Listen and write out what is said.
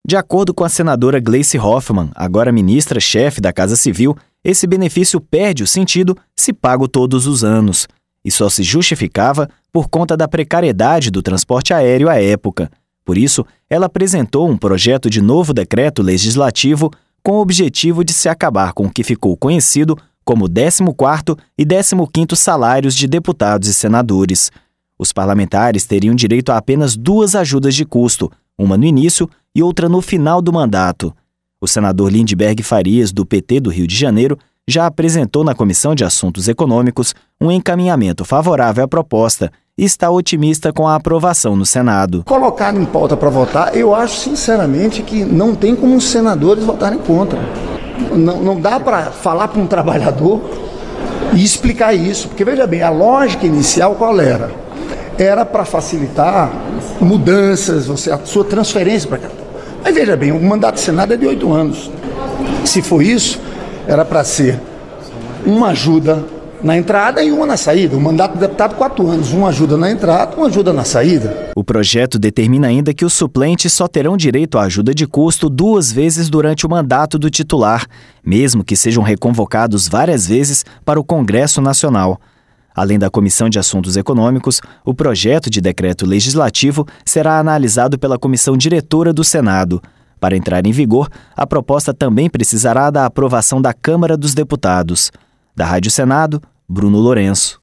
De acordo com a senadora Gleice Hoffmann, agora ministra-chefe da Casa Civil, esse benefício perde o sentido se pago todos os anos. E só se justificava por conta da precariedade do transporte aéreo à época. Por isso, ela apresentou um projeto de novo decreto legislativo com o objetivo de se acabar com o que ficou conhecido como 14º e 15º salários de deputados e senadores. Os parlamentares teriam direito a apenas 2 ajudas de custo, uma no início e outra no final do mandato. O senador Lindbergh Farias, do PT do Rio de Janeiro, já apresentou na Comissão de Assuntos Econômicos um encaminhamento favorável à proposta e está otimista com a aprovação no Senado. Colocado em pauta para votar, eu acho sinceramente que não tem como os senadores votarem contra. Não dá para falar para um trabalhador e explicar isso, porque veja bem, a lógica inicial qual era? Era para facilitar mudanças, a sua transferência para cá. Mas veja bem, o mandato do Senado é de 8 anos. Se for isso, era para ser uma ajuda na entrada e uma na saída. O mandato do deputado, 4 anos. Uma ajuda na entrada, uma ajuda na saída. O projeto determina ainda que os suplentes só terão direito à ajuda de custo 2 vezes durante o mandato do titular, mesmo que sejam reconvocados várias vezes para o Congresso Nacional. Além da Comissão de Assuntos Econômicos, o projeto de decreto legislativo será analisado pela Comissão Diretora do Senado. Para entrar em vigor, a proposta também precisará da aprovação da Câmara dos Deputados. Da Rádio Senado, Bruno Lourenço.